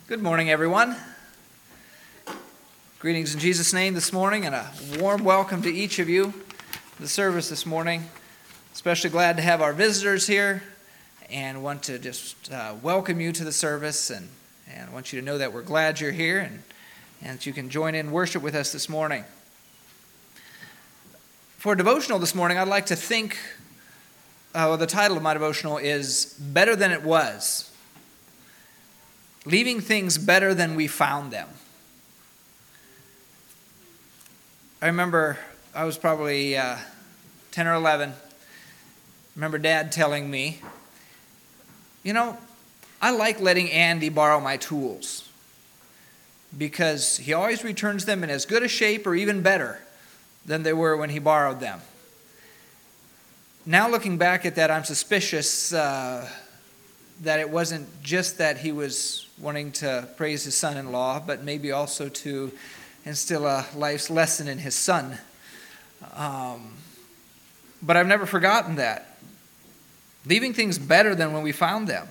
Good morning, everyone. Greetings in Jesus' name this morning, and a warm welcome to each of you to the service this morning. Especially glad to have our visitors here, and want to just welcome you to the service, and want you to know that we're glad you're here, and that you can join in worship with us this morning. For a devotional this morning, I'd like to think, the title of my devotional is Better Than It Was. Leaving things better than we found them. I remember I was probably 10 or 11. I remember Dad telling me, I like letting Andy borrow my tools because he always returns them in as good a shape or even better than they were when he borrowed them. Now looking back at that, I'm suspicious that it wasn't just that he was wanting to praise his son-in-law, but maybe also to instill a life's lesson in his son. But I've never forgotten that. Leaving things better than when we found them.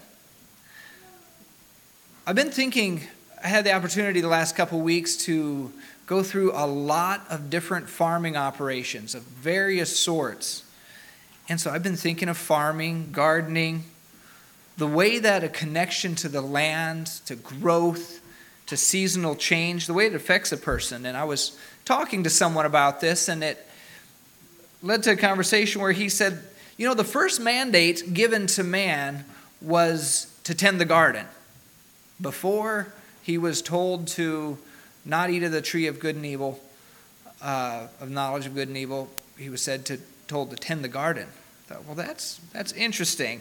I've been thinking, I had the opportunity the last couple weeks to go through a lot of different farming operations of various sorts. And so I've been thinking of farming, gardening, the way that a connection to the land, to growth, to seasonal change, the way it affects a person. And I was talking to someone about this, and it led to a conversation where he said, the first mandate given to man was to tend the garden. Before he was told to not eat of the tree of good and evil, of knowledge of good and evil, he was told to tend the garden. I thought, well, that's interesting.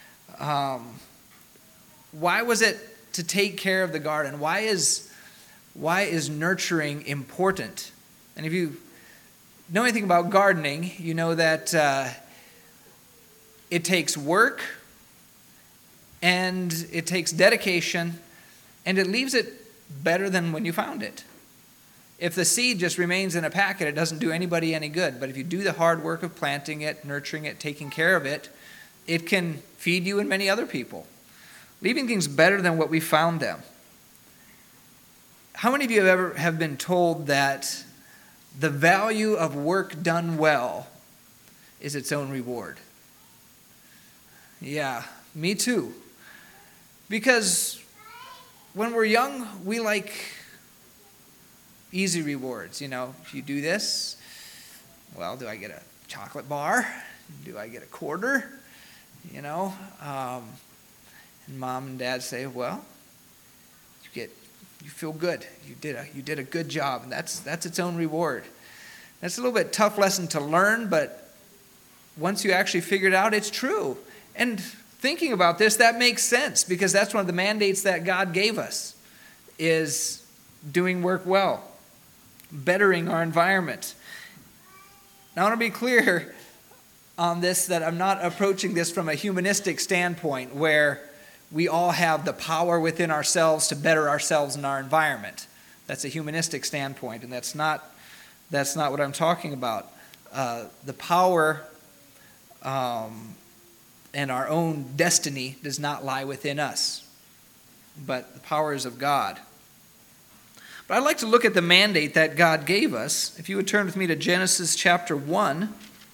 Why was it to take care of the garden? Why is nurturing important? And if you know anything about gardening, you know that it takes work, and it takes dedication, and it leaves it better than when you found it. If the seed just remains in a packet, it doesn't do anybody any good. But if you do the hard work of planting it, nurturing it, taking care of it, it can feed you and many other people. Leaving things better than what we found them. How many of you have been told that the value of work done well is its own reward? Yeah, me too. Because when we're young, we like easy rewards. If you do this, well, do I get a chocolate bar? Do I get a quarter? And mom and dad say, well, you feel good. You did a good job, and that's its own reward. That's a little bit tough lesson to learn, but once you actually figure it out, it's true. And thinking about this, that makes sense, because that's one of the mandates that God gave us, is doing work well, bettering our environment. Now I want to be clear on this, that I'm not approaching this from a humanistic standpoint where we all have the power within ourselves to better ourselves and our environment. That's a humanistic standpoint, and that's not what I'm talking about. The power and our own destiny does not lie within us, but the power is of God. But I'd like to look at the mandate that God gave us. If you would turn with me to Genesis chapter 1.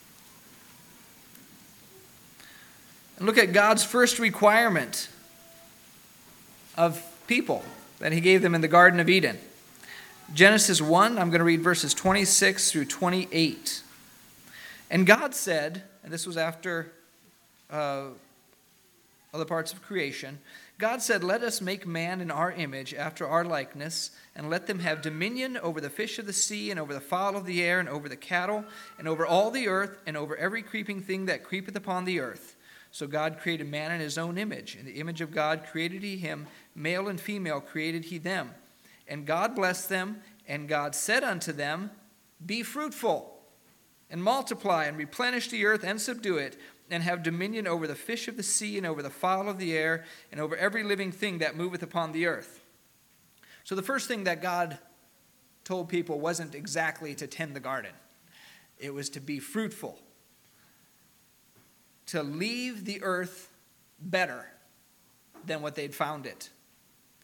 And look at God's first requirement of people that he gave them in the Garden of Eden. Genesis 1, I'm going to read verses 26 through 28. And God said, and this was after other parts of creation, God said, "Let us make man in our image, after our likeness, and let them have dominion over the fish of the sea, and over the fowl of the air, and over the cattle, and over all the earth, and over every creeping thing that creepeth upon the earth." So God created man in his own image. In the image of God created he him, male and female created he them. And God blessed them, and God said unto them, "Be fruitful, and multiply, and replenish the earth, and subdue it, and have dominion over the fish of the sea, and over the fowl of the air, and over every living thing that moveth upon the earth." So the first thing that God told people wasn't exactly to tend the garden. It was to be fruitful, to leave the earth better than what they'd found it.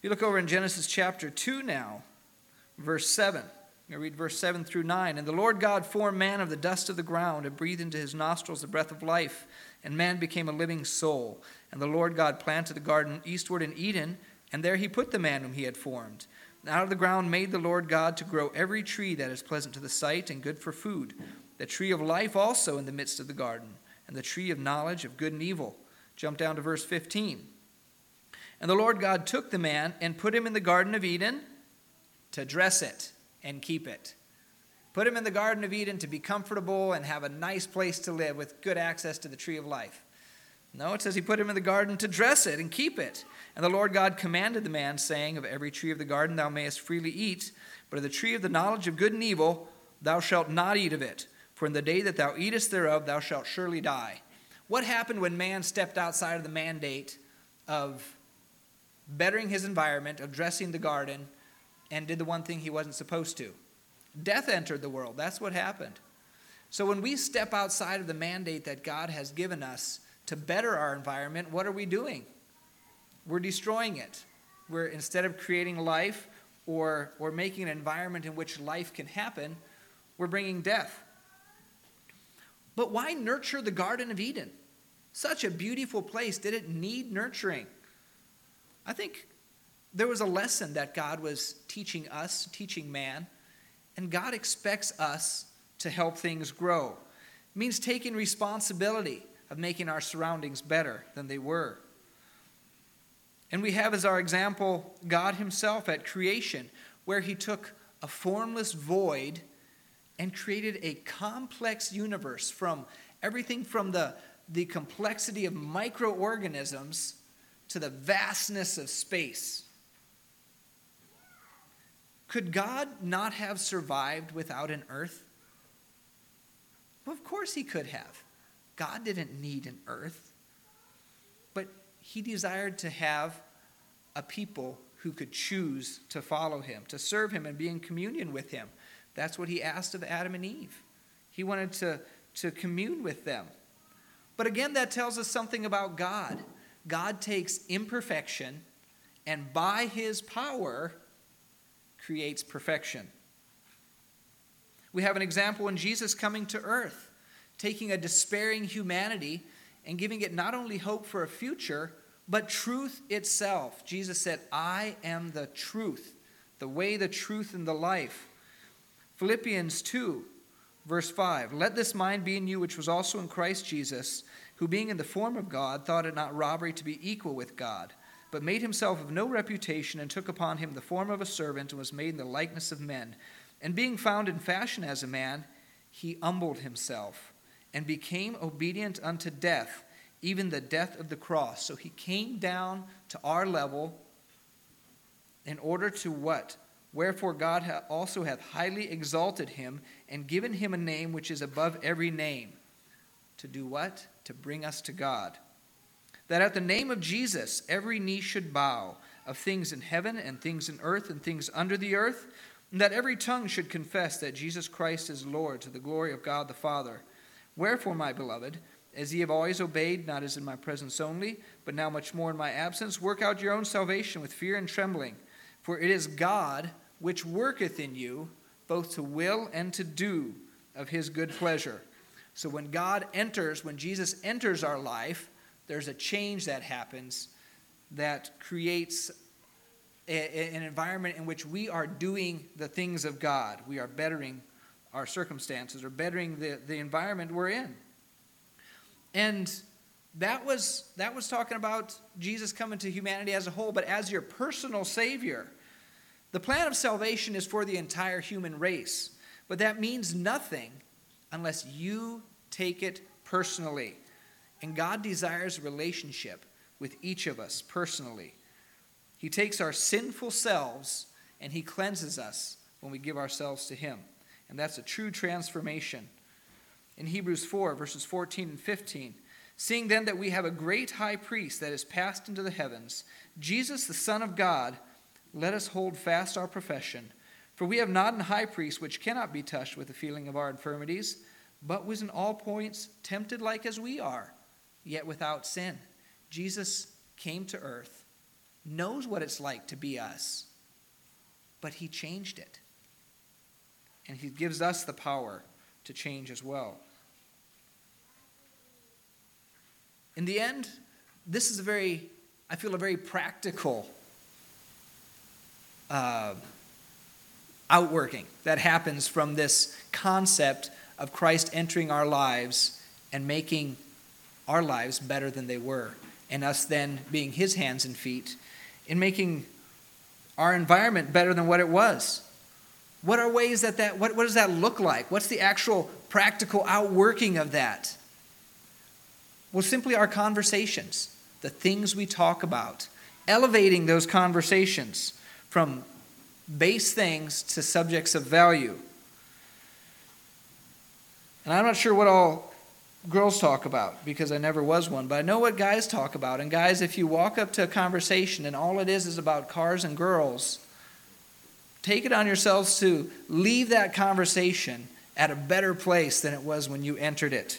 If you look over in Genesis chapter 2 now, verse 7. I'm going to read verse 7 through 9. And the Lord God formed man of the dust of the ground and breathed into his nostrils the breath of life, and man became a living soul. And the Lord God planted the garden eastward in Eden, and there he put the man whom he had formed. And out of the ground made the Lord God to grow every tree that is pleasant to the sight and good for food, the tree of life also in the midst of the garden, and the tree of knowledge of good and evil. Jump down to verse 15. And the Lord God took the man and put him in the Garden of Eden to dress it and keep it. Put him in the Garden of Eden to be comfortable and have a nice place to live with good access to the tree of life. No, it says he put him in the garden to dress it and keep it. And the Lord God commanded the man, saying, of every tree of the garden thou mayest freely eat, but of the tree of the knowledge of good and evil thou shalt not eat of it. For in the day that thou eatest thereof thou shalt surely die. What happened when man stepped outside of the mandate of bettering his environment, of dressing the garden, and did the one thing he wasn't supposed to? Death entered the world. That's what happened. So when we step outside of the mandate that God has given us to better our environment, what are we doing? We're destroying it. We're, instead of creating life or making an environment in which life can happen, we're bringing death. But why nurture the Garden of Eden? Such a beautiful place. Did it need nurturing? I think there was a lesson that God was teaching us, teaching man, and God expects us to help things grow. It means taking responsibility of making our surroundings better than they were. And we have as our example God himself at creation, where he took a formless void and created a complex universe, from everything from the complexity of microorganisms to the vastness of space. Could God not have survived without an earth? Well, of course he could have. God didn't need an earth. But he desired to have a people who could choose to follow him, to serve him and be in communion with him. That's what he asked of Adam and Eve. He wanted to commune with them. But again, that tells us something about God. God takes imperfection and by his power creates perfection. We have an example in Jesus coming to earth, taking a despairing humanity and giving it not only hope for a future, but truth itself. Jesus said, I am the truth, the way, the truth, and the life. Philippians 2, verse 5, let this mind be in you which was also in Christ Jesus, who being in the form of God, thought it not robbery to be equal with God, but made himself of no reputation, and took upon him the form of a servant, and was made in the likeness of men. And being found in fashion as a man, he humbled himself, and became obedient unto death, even the death of the cross. So he came down to our level in order to what? Wherefore God also hath highly exalted him, and given him a name which is above every name. To do what? To bring us to God. That at the name of Jesus every knee should bow, of things in heaven and things in earth and things under the earth, and that every tongue should confess that Jesus Christ is Lord, to the glory of God the Father. Wherefore, my beloved, as ye have always obeyed, not as in my presence only, but now much more in my absence, work out your own salvation with fear and trembling. For it is God which worketh in you, both to will and to do of his good pleasure. So when God enters, when Jesus enters our life, there's a change that happens that creates an environment in which we are doing the things of God. We are bettering our circumstances, or bettering the environment we're in. And that was talking about Jesus coming to humanity as a whole, but as your personal Savior. The plan of salvation is for the entire human race, but that means nothing unless you take it personally. And God desires a relationship with each of us personally. He takes our sinful selves and he cleanses us when we give ourselves to him. And that's a true transformation. In Hebrews 4, verses 14 and 15, seeing then that we have a great high priest that is passed into the heavens, Jesus the Son of God, let us hold fast our profession. For we have not an high priest which cannot be touched with the feeling of our infirmities, but was in all points tempted like as we are, yet without sin. Jesus came to earth knows what it's like to be us, but he changed it. And he gives us the power to change as well. In the end, this is I feel a very practical outworking that happens from this concept of Christ entering our lives and making our lives better than they were, and us then being his hands and feet in making our environment better than what it was. What are ways what does that look like? What's the actual practical outworking of that? Well, simply our conversations, the things we talk about, elevating those conversations from base things to subjects of value. And I'm not sure what all girls talk about, because I never was one, but I know what guys talk about. And guys, if you walk up to a conversation and all it is about cars and girls, take it on yourselves to leave that conversation at a better place than it was when you entered it.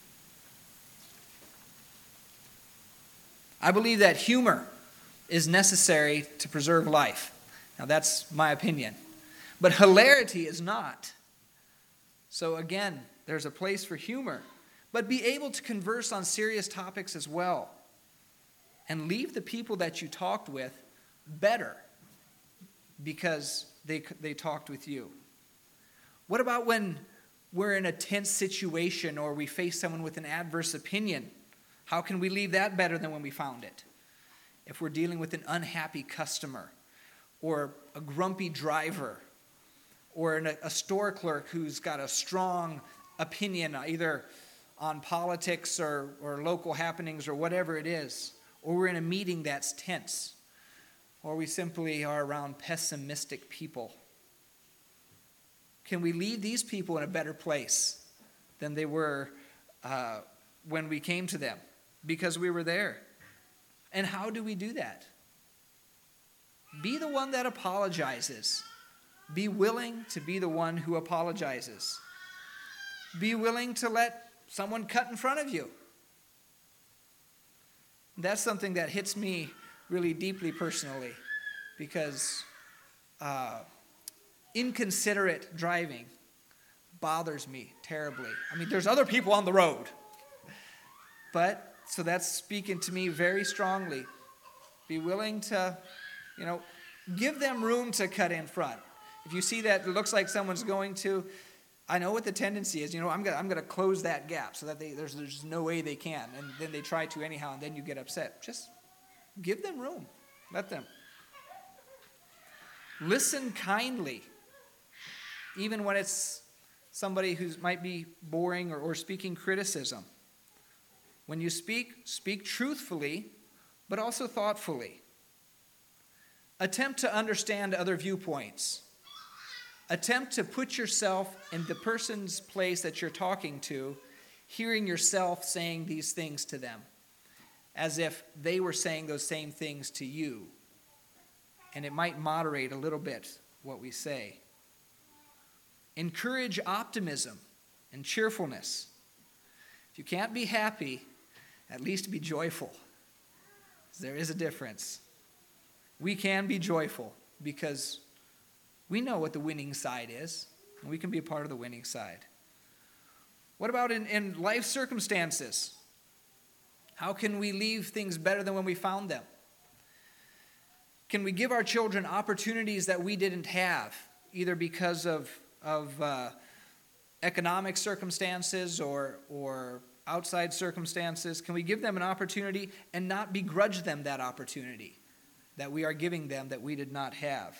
I believe that humor is necessary to preserve life. Now, that's my opinion. But hilarity is not. So again, there's a place for humor. But be able to converse on serious topics as well. And leave the people that you talked with better because they talked with you. What about when we're in a tense situation or we face someone with an adverse opinion? How can we leave that better than when we found it? If we're dealing with an unhappy customer or a grumpy driver or a store clerk who's got a strong opinion either on politics or local happenings or whatever it is, or we're in a meeting that's tense, or we simply are around pessimistic people. Can we leave these people in a better place than they were when we came to them because we were there? And how do we do that? Be the one that apologizes. Be willing to be the one who apologizes. Be willing to let someone cut in front of you. That's something that hits me really deeply personally, because inconsiderate driving bothers me terribly. I mean, there's other people on the road. But, so that's speaking to me very strongly. Be willing to, give them room to cut in front. If you see that it looks like someone's going to, I know what the tendency is. I'm going to close that gap so that there's no way they can. And then they try to anyhow, and then you get upset. Just give them room. Let them. Listen kindly, even when it's somebody who might be boring or speaking criticism. When you speak truthfully, but also thoughtfully. Attempt to understand other viewpoints. Attempt to put yourself in the person's place that you're talking to, hearing yourself saying these things to them, as if they were saying those same things to you. And it might moderate a little bit what we say. Encourage optimism and cheerfulness. If you can't be happy, at least be joyful. There is a difference. We can be joyful because we know what the winning side is, and we can be a part of the winning side. What about in life circumstances? How can we leave things better than when we found them? Can we give our children opportunities that we didn't have, either because of economic circumstances or outside circumstances? Can we give them an opportunity and not begrudge them that opportunity that we are giving them that we did not have?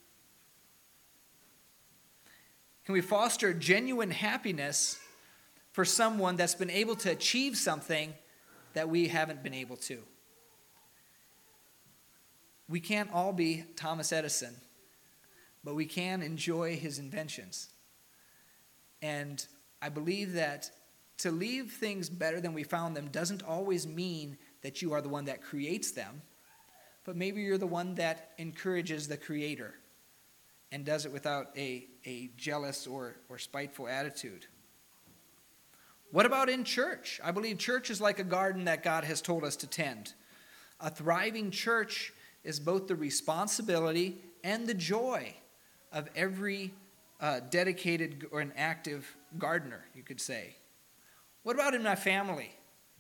Can we foster genuine happiness for someone that's been able to achieve something that we haven't been able to? We can't all be Thomas Edison, but we can enjoy his inventions. And I believe that to leave things better than we found them doesn't always mean that you are the one that creates them, but maybe you're the one that encourages the creator and does it without a jealous or spiteful attitude. What about in church? I believe church is like a garden that God has told us to tend. A thriving church is both the responsibility and the joy of every dedicated or an active gardener, you could say. What about in my family?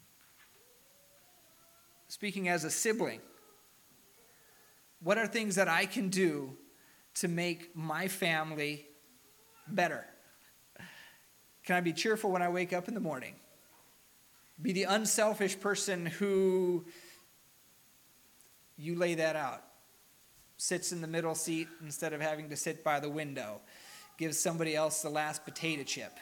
Speaking as a sibling, what are things that I can do to make my family better? Can I be cheerful when I wake up in the morning? Be the unselfish person who, you lay that out, sits in the middle seat instead of having to sit by the window, gives somebody else the last potato chip,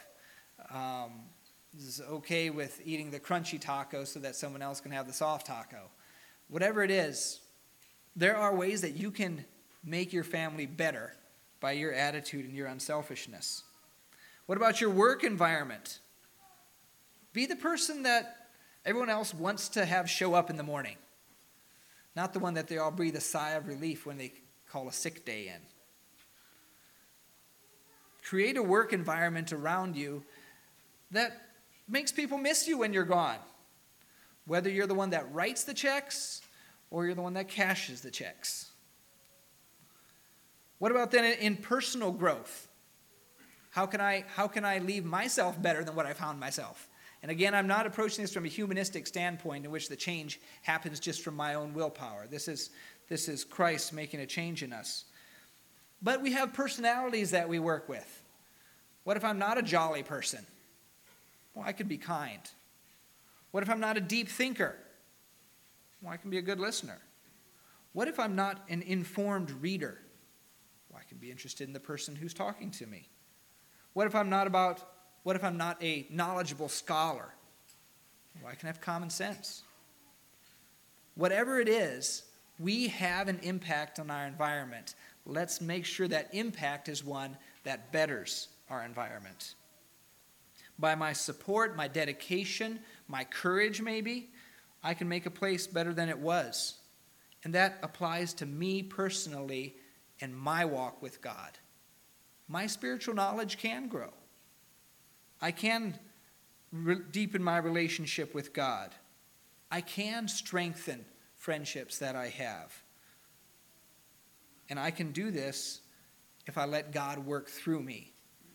is okay with eating the crunchy taco so that someone else can have the soft taco. Whatever it is, there are ways that you can make your family better by your attitude and your unselfishness. What about your work environment? Be the person that everyone else wants to have show up in the morning, not the one that they all breathe a sigh of relief when they call a sick day in. Create a work environment around you that makes people miss you when you're gone. Whether you're the one that writes the checks or you're the one that cashes the checks. What about then in personal growth? How can I leave myself better than what I found myself? And again, I'm not approaching this from a humanistic standpoint in which the change happens just from my own willpower. This is Christ making a change in us. But we have personalities that we work with. What if I'm not a jolly person? Well, I can be kind. What if I'm not a deep thinker? Well, I can be a good listener. What if I'm not an informed reader? Well, I can be interested in the person who's talking to me. What if I'm not a knowledgeable scholar? Well, I can have common sense. Whatever it is, we have an impact on our environment. Let's make sure that impact is one that betters our environment. By my support, my dedication, my courage maybe, I can make a place better than it was. And that applies to me personally in my walk with God. My spiritual knowledge can grow. I can deepen my relationship with God. I can strengthen friendships that I have. And I can do this if I let God work through me.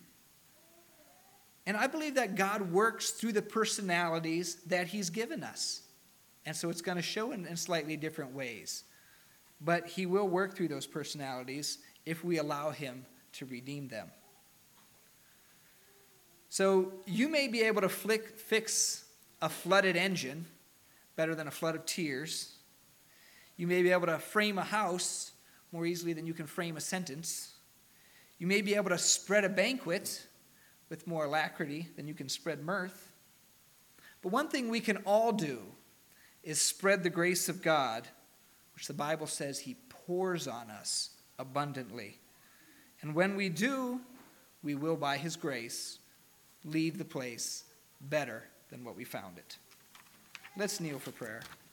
And I believe that God works through the personalities that He's given us. And so it's going to show in slightly different ways. But He will work through those personalities if we allow Him to redeem them. So you may be able to fix a flooded engine better than a flood of tears. You may be able to frame a house more easily than you can frame a sentence. You may be able to spread a banquet with more alacrity than you can spread mirth. But one thing we can all do is spread the grace of God, which the Bible says He pours on us abundantly. And when we do, we will, by His grace, leave the place better than what we found it. Let's kneel for prayer.